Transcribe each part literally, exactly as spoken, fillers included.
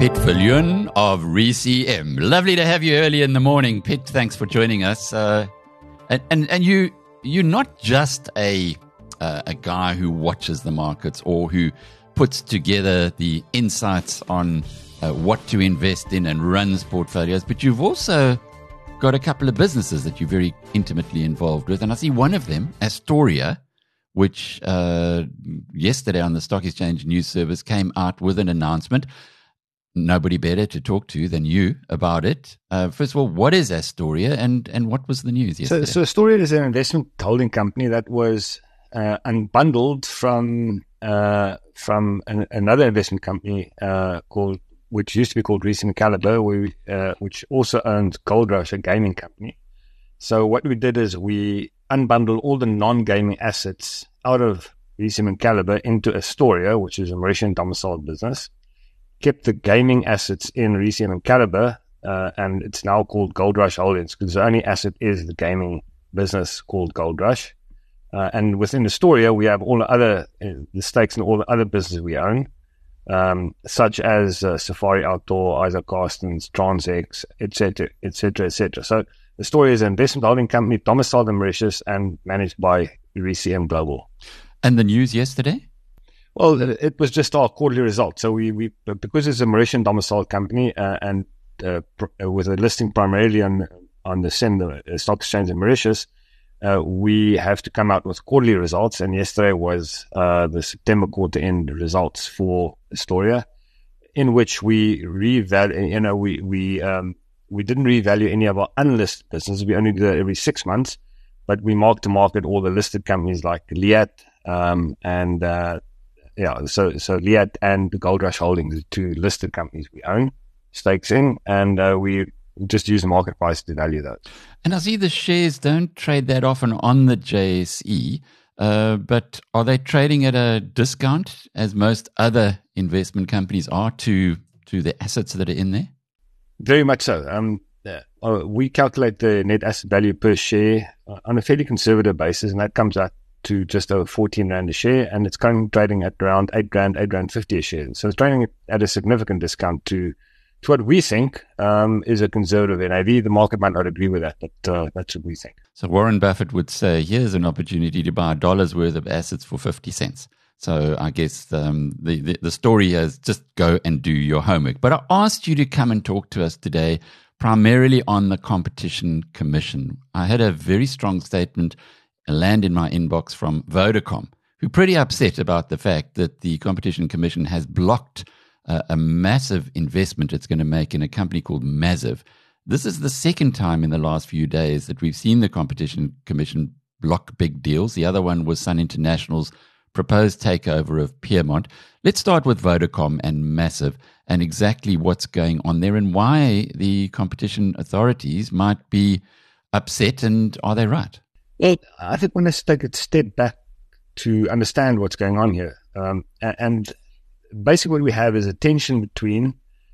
Piet Viljoen of R C M. Lovely to have you early in the morning, Piet. Thanks for joining us. Uh, and, and and you you're not just a uh, a guy who watches the markets or who puts together the insights on uh, what to invest in and runs portfolios, but you've also got a couple of businesses that you're very intimately involved with. And I see one of them, Astoria, which uh, yesterday on the Stock Exchange News Service came out with an announcement. Nobody better to talk to than you about it. Uh, first of all, what is Astoria, and, and what was the news yesterday? So, so Astoria is an investment holding company that was uh, unbundled from uh, from an, another investment company uh, called, which used to be called R C M Calibre, we, uh, which also owns Gold Rush, a gaming company. So what we did is we unbundled all the non-gaming assets out of R C M Calibre into Astoria, which is a Mauritian domiciled business. Kept the gaming assets in R C M Calibre, uh, and it's now called Gold Rush Holdings because the only asset is the gaming business called Gold Rush. Uh, and within Astoria, we have all the other uh, the stakes in all the other businesses we own, um, such as uh, Safari Outdoor, Isaac Carstens, TransX, et cetera, et cetera, et cetera. So Astoria is an investment holding company domiciled in Mauritius and managed by R C M Global. And the news yesterday? Well, it was just our quarterly results. So we, we because it's a Mauritian domiciled company uh, and uh, pr- with a listing primarily on on the S E M, the stock exchange in Mauritius, uh, we have to come out with quarterly results. And yesterday was uh, the September quarter end results for Astoria, in which we revalue. You know, we we um, we didn't revalue any of our unlisted businesses. We only do that every six months, but we mark to market all the listed companies like Liat um, and. Uh, Yeah, so so Liat and the Gold Rush Holdings, the two listed companies we own stakes in, and uh, we just use the market price to value those. And I see the shares don't trade that often on the J S E, uh, but are they trading at a discount, as most other investment companies are, to to the assets that are in there? Very much so. Um, uh, we calculate the net asset value per share uh, on a fairly conservative basis, and that comes out to just over fourteen rand a share, and it's currently trading at around eight rand, eight rand fifty a share. So it's trading at a significant discount to to what we think um, is a conservative N A V. The market might not agree with that, but uh, that's what we think. So Warren Buffett would say, here's an opportunity to buy a dollar's worth of assets for fifty cents. So I guess um, the, the, the story is just go and do your homework. But I asked you to come and talk to us today primarily on the Competition Commission. I had a very strong statement land in my inbox from Vodacom, who are pretty upset about the fact that the Competition Commission has blocked uh, a massive investment it's going to make in a company called Maziv. This is the second time in the last few days that we've seen the Competition Commission block big deals. The other one was Sun International's proposed takeover of Piermont. Let's start with Vodacom and Maziv and exactly what's going on there and why the competition authorities might be upset, and are they right? Well, I think we need to take a step back to understand what's going on here. Um, and basically what we have is a tension between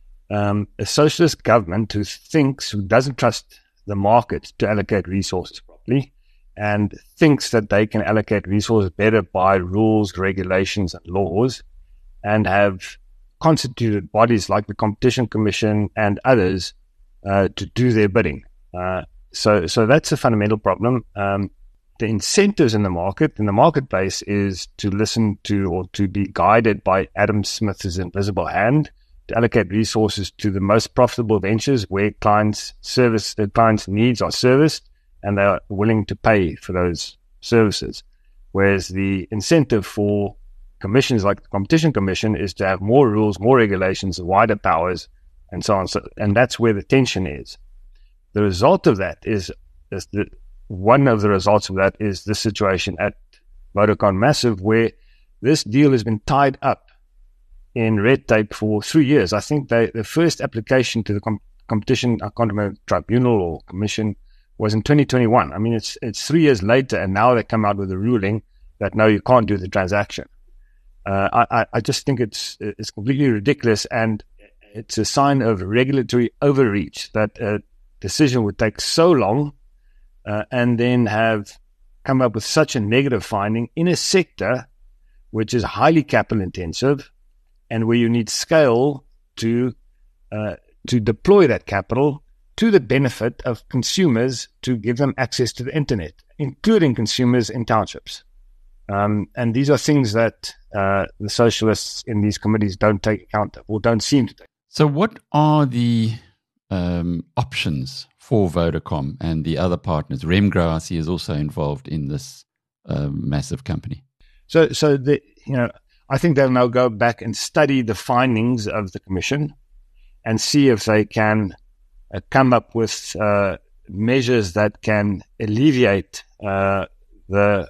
um, a socialist government who thinks, who doesn't trust the market to allocate resources properly, and thinks that they can allocate resources better by rules, regulations, and laws, and have constituted bodies like the Competition Commission and others uh, to do their bidding. Uh, So, so that's a fundamental problem. Um, the incentives in the market, in the marketplace, is to listen to or to be guided by Adam Smith's invisible hand to allocate resources to the most profitable ventures where clients' service, their clients' needs are serviced, and they are willing to pay for those services. Whereas the incentive for commissions like the Competition Commission is to have more rules, more regulations, wider powers, and so on. So, and that's where the tension is. The result of that is, is the, one of the results of that is this situation at Vodacom Maziv, where this deal has been tied up in red tape for three years. I think they, the first application to the com- competition, I can't remember, tribunal or commission, was in twenty twenty-one. I mean, it's it's three years later, and now they come out with a ruling that no, you can't do the transaction. Uh, I, I just think it's it's completely ridiculous, and it's a sign of regulatory overreach that uh, decision would take so long uh, and then have come up with such a negative finding in a sector which is highly capital intensive and where you need scale to uh, to deploy that capital to the benefit of consumers, to give them access to the internet, including consumers in townships. Um, and these are things that uh, the socialists in these committees don't take account of, or don't seem to take. So what are the um, options for Vodacom and the other partners? Remgro, I see, is also involved in this uh, massive company. So, so the, you know, I think they'll now go back and study the findings of the commission and see if they can uh, come up with uh, measures that can alleviate uh, the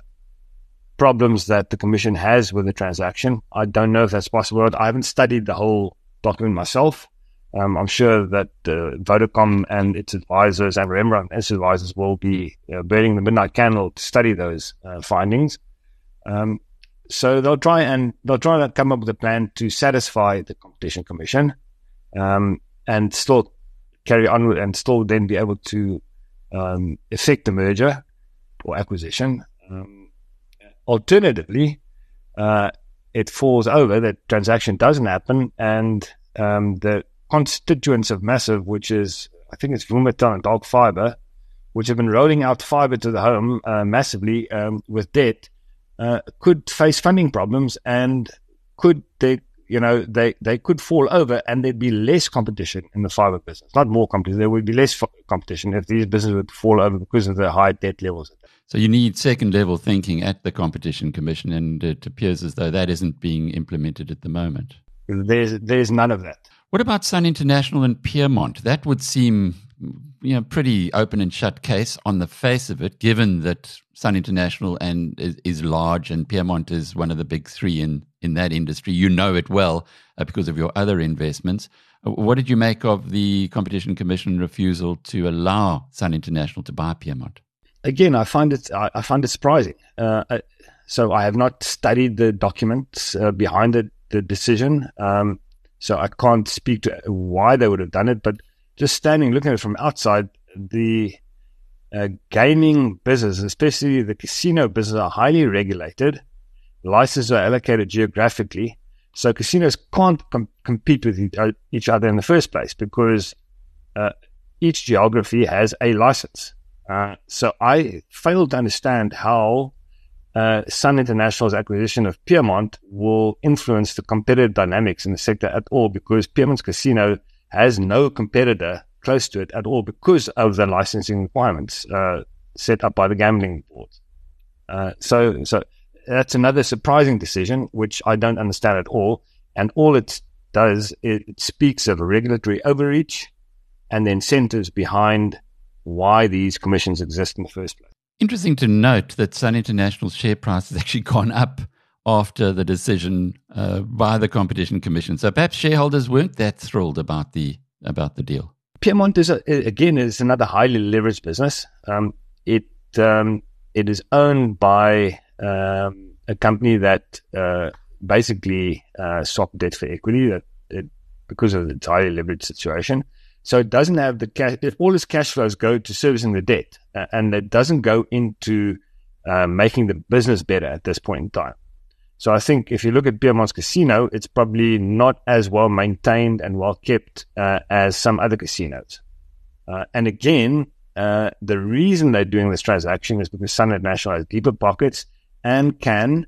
problems that the commission has with the transaction. I don't know if that's possible. I haven't studied the whole document myself. Um, I'm sure that uh, Vodacom and its advisors and Remgro and its advisors will be uh, burning the midnight candle to study those uh, findings. Um, so they'll try and they'll try to come up with a plan to satisfy the Competition Commission, um, and still carry on with, and still then be able to um, effect the merger or acquisition. Um, alternatively, uh, it falls over, that transaction doesn't happen, and um, the constituents of Massive, which is, I think it's Vumatel and Dark Fiber, which have been rolling out fiber to the home uh, massively um, with debt, uh, could face funding problems, and could they, you know, they, they could fall over, and there'd be less competition in the fiber business. Not more competition, there would be less f- competition if these businesses would fall over because of the high debt levels. So you need second-level thinking at the Competition Commission, and it appears as though that isn't being implemented at the moment. There's there's none of that. What about Sun International and Piermont? That would seem, you know, pretty open and shut case on the face of it, given that Sun International and is, is large and Piermont is one of the big three in, in that industry. You know it well uh, because of your other investments. Uh, what did you make of the Competition Commission refusal to allow Sun International to buy Piermont? Again, I find it I, I find it surprising. Uh, I, so I have not studied the documents uh, behind the, the decision. Um, so I can't speak to why they would have done it. But just standing, looking at it from outside, the uh, gaming business, especially the casino business, are highly regulated. Licenses are allocated geographically. So casinos can't com- compete with each, uh, each other in the first place, because uh, each geography has a license. Uh, so I fail to understand how uh, Sun International's acquisition of Piermont will influence the competitive dynamics in the sector at all, because Piermont's casino has no competitor close to it at all because of the licensing requirements uh, set up by the gambling board. Uh, so, so that's another surprising decision, which I don't understand at all. And all it does, it, it speaks of a regulatory overreach and the incentives behind why these commissions exist in the first place. Interesting to note that Sun International's share price has actually gone up after the decision uh, by the Competition Commission. So perhaps shareholders weren't that thrilled about the about the deal. Piermont is a, again is another highly leveraged business. Um, it um, it is owned by um, a company that uh, basically uh, swapped debt for equity that it, because of the highly leveraged situation. So it doesn't have the cash. If all its cash flows go to servicing the debt, uh, and it doesn't go into uh, making the business better at this point in time. So I think if you look at Piermont's casino, it's probably not as well maintained and well kept uh, as some other casinos. Uh, and again, uh, the reason they're doing this transaction is because Sun International has deeper pockets and can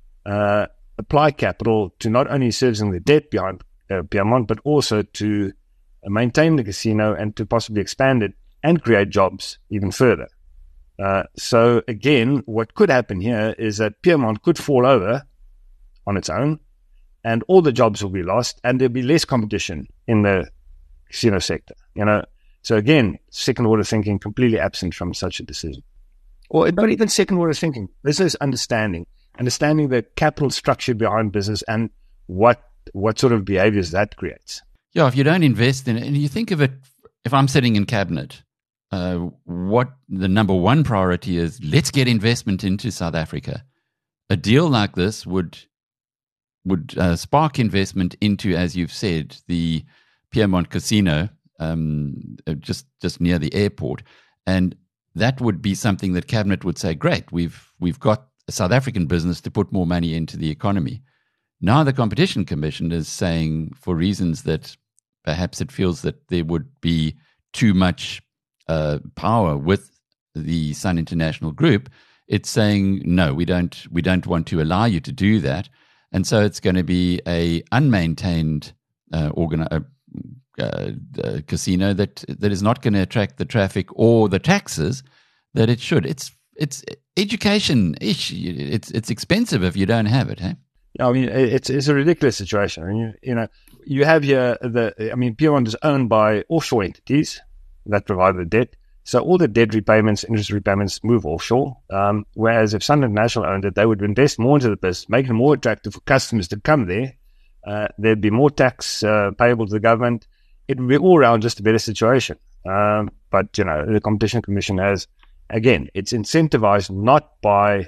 uh, apply capital to not only servicing the debt behind uh, Piermont, but also to maintain the casino and to possibly expand it and create jobs even further. Uh, so again, what could happen here is that Piermont could fall over on its own, and all the jobs will be lost, and there'll be less competition in the casino sector. You know, so again, second order thinking completely absent from such a decision, or not even second order thinking. This is understanding, understanding the capital structure behind business and what what sort of behaviors that creates. Yeah, if you don't invest in it, and you think of it, if I'm sitting in cabinet, uh, what the number one priority is, let's get investment into South Africa. A deal like this would would uh, spark investment into, as you've said, the Piermont Casino, um, just just near the airport, and that would be something that cabinet would say, great, we've we've got a South African business to put more money into the economy. Now the Competition Commission is saying, for reasons that perhaps it feels that there would be too much uh, power with the Sun International Group, it's saying, no, we don't we don't want to allow you to do that. And so it's going to be a unmaintained uh, organi- uh, uh, uh, casino that that is not going to attract the traffic or the taxes that it should. It's it's education ish. It's it's expensive if you don't have it. Hey? I mean, it's it's a ridiculous situation. I mean, you, you know, you have here the. I mean, Pier one is owned by offshore entities that provide the debt. So all the debt repayments, interest repayments move offshore. Um, whereas if Sun International owned it, they would invest more into the business, make it more attractive for customers to come there. Uh, there'd be more tax uh, payable to the government. It would be all around just a better situation. Um, but, you know, the Competition Commission has, again, it's incentivized not by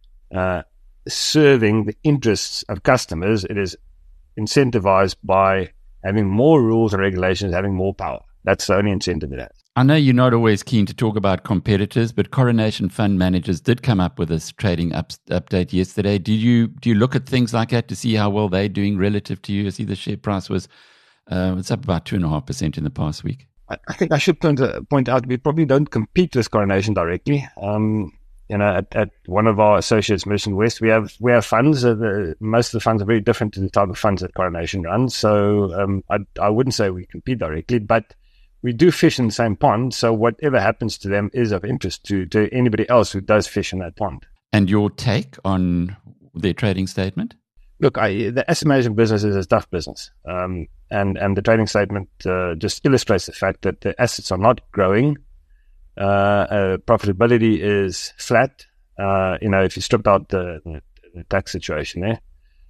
uh, serving the interests of customers. It is incentivized by having more rules and regulations, having more power. That's the only incentive it has. I know you're not always keen to talk about competitors, but Coronation Fund Managers did come up with this trading up, update yesterday. Do you do you look at things like that to see how well they're doing relative to you? I see the share price was uh, it's up about two and a half percent in the past week. I, I think I should point, uh, point out we probably don't compete with Coronation directly. Um, you know, at, at one of our associates, Mission West, we have we have funds. Uh, the, most of the funds are very different to the type of funds that Coronation runs. So um, I I wouldn't say we compete directly, but we do fish in the same pond, so whatever happens to them is of interest to, to anybody else who does fish in that pond. And your take on their trading statement? Look, I, the asset management business is a tough business, um, and and the trading statement uh, just illustrates the fact that the assets are not growing. Uh, uh, profitability is flat. Uh, you know, if you stripped out the, the, the tax situation there,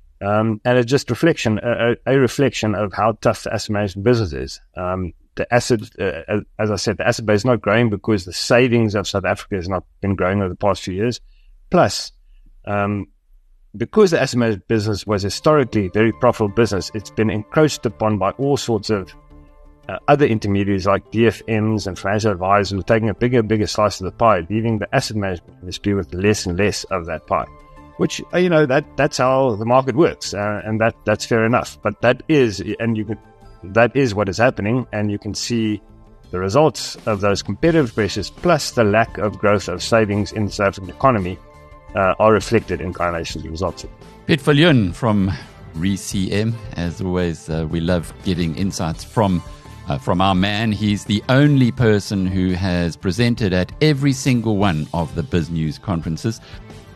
um, and it's just reflection, a, a reflection of how tough the asset management business is. Um, The asset, uh, as I said, the asset base is not growing because the savings of South Africa has not been growing over the past few years. Plus, um, because the asset management business was historically a very profitable business, it's been encroached upon by all sorts of uh, other intermediaries like D F Ms and financial advisors who are taking a bigger and bigger slice of the pie, leaving the asset management industry with less and less of that pie. Which, you know, that that's how the market works, uh, and that that's fair enough. But that is, and you could. That is what is happening, and you can see the results of those competitive pressures plus the lack of growth of savings in the South African economy uh, are reflected in Coronation's results. Piet Viljoen from R I C M. As always, uh, we love getting insights from uh, from our man. He's the only person who has presented at every single one of the BizNews conferences.